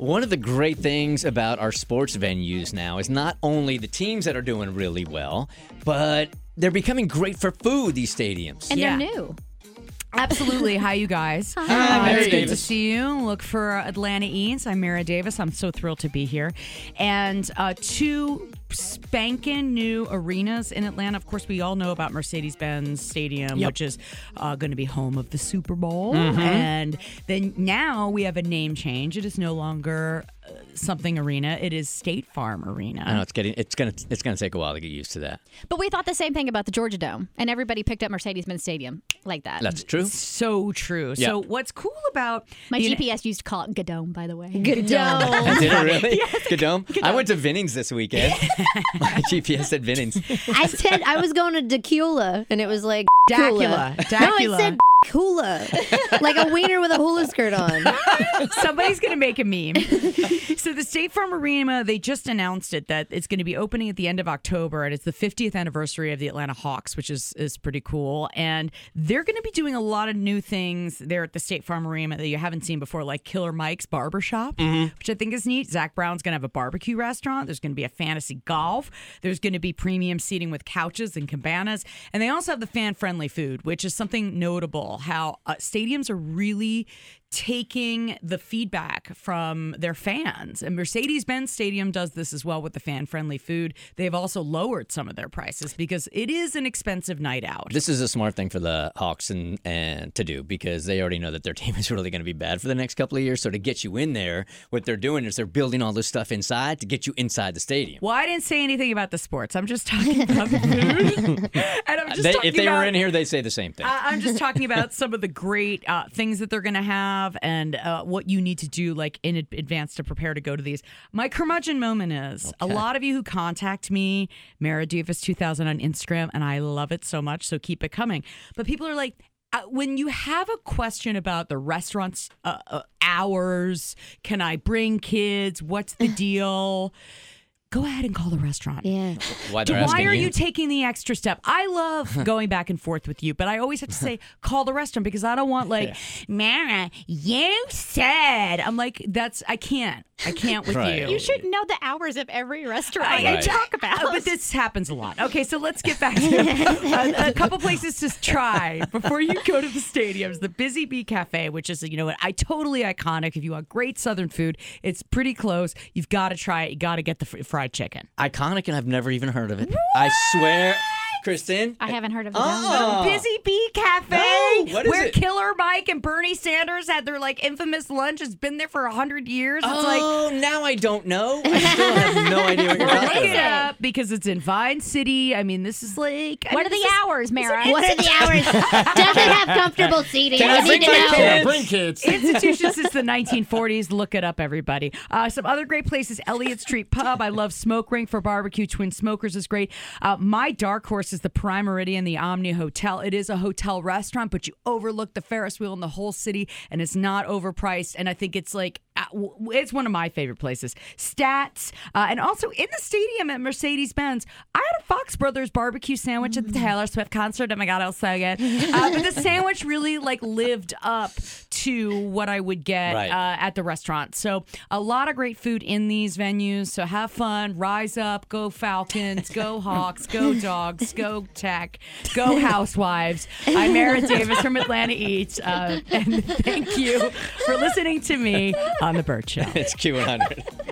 One of the great things about our sports venues now is not only the teams that are doing really well, but they're becoming great for food, these stadiums. And they're new. Absolutely. Hi, you guys. Hi, Mary It's good to Davis. see you. Look for Atlanta Eats. I'm Mara Davis. I'm so thrilled to be here. And two spanking new arenas in Atlanta. Of course, we all know about Mercedes-Benz Stadium, which is going to be home of the Super Bowl. And then now we have a name change. It is no longer something arena. It is State Farm Arena. I know it's gonna take a while to get used to that. But we thought the same thing about the Georgia Dome, and everybody picked up Mercedes-Benz Stadium like that. That's true. So true. Yeah. So what's cool about My the- GPS used to call it Gadome, by the way. Did it really? Gadome? I went to Vinnings this weekend. My GPS said Vinnings. I said I was going to Dacula, and it was like Dacula. No, it said hula, like a wiener with a hula skirt on. Somebody's going to make a meme. So the State Farm Arena, they just announced it that it's going to be opening at the end of October, and it's the 50th anniversary of the Atlanta Hawks, which is pretty cool. And they're going to be doing a lot of new things there at the State Farm Arena that you haven't seen before, like Killer Mike's Barbershop, which I think is neat. Zach Brown's going to have a barbecue restaurant. There's going to be a fantasy golf. There's going to be premium seating with couches and cabanas. And they also have the fan-friendly food, which is something notable, how stadiums are really taking the feedback from their fans. And Mercedes-Benz Stadium does this as well with the fan-friendly food. They've also lowered some of their prices because it is an expensive night out. This is a smart thing for the Hawks and to do because they already know that their team is really going to be bad for the next couple of years. So to get you in there, what they're doing is they're building all this stuff inside to get you inside the stadium. Well, I didn't say anything about the sports. I'm just talking about the food. And I'm just talking If they about, were in here, they'd say the same thing. I'm just talking about some of the great things that they're going to have and what you need to do like in advance to prepare to go to these. My curmudgeon moment is a lot of you who contact me, Mara Davis 2000 on Instagram, and I love it so much, so keep it coming. But people are like, when you have a question about the restaurant's hours, can I bring kids? What's the deal? Go ahead and call the restaurant. Yeah. Why they're Why asking are you taking the extra step? I love going back and forth with you, but I always have to say, call the restaurant because I don't want Mara, you said. I'm like, I can't with Right. you. You should know the hours of every restaurant I I talk about. But this happens a lot. Okay, so let's get back to a couple places to try before you go to the stadiums. The Busy Bee Cafe, which is, totally iconic. If you want great Southern food, it's pretty close. You've got to try it. You got to get the fried chicken. Iconic, and I've never even heard of it. What? I swear, Kristen. I haven't heard of it. Oh. Busy Bee Cafe, No, what is where it? Killer Mike and Bernie Sanders had their infamous lunch. It's been there for 100 years. It's Now I don't know. I still have no idea what you're look talking it about. up because it's in Vine City. I mean, this is What are the hours, Mara? What are the hours? Does it have comfortable seating? Can I I bring need to my know. kids? Bring kids. Institution since the 1940s. Look it up, everybody. Some other great places: Elliott Street Pub. I love Smoke Ring for barbecue. Twin Smokers is great. My dark horse is the Prime Meridian, the Omni Hotel. It is a hotel restaurant, but you overlook the Ferris wheel in the whole city, and it's not overpriced. And I think it's it's one of my favorite places. Stats, and also in the stadium at Mercedes-Benz, I had a Fox Brothers barbecue sandwich at the Taylor Swift concert. Oh my God, it was so good. But the sandwich really lived up to what I would get Right. at the restaurant. So a lot of great food in these venues. So have fun, rise up, go Falcons, go Hawks, go Dogs, go Tech, go Housewives. I'm Mara Davis from Atlanta Eats, and thank you for listening to me on The Burt Show. It's Q100.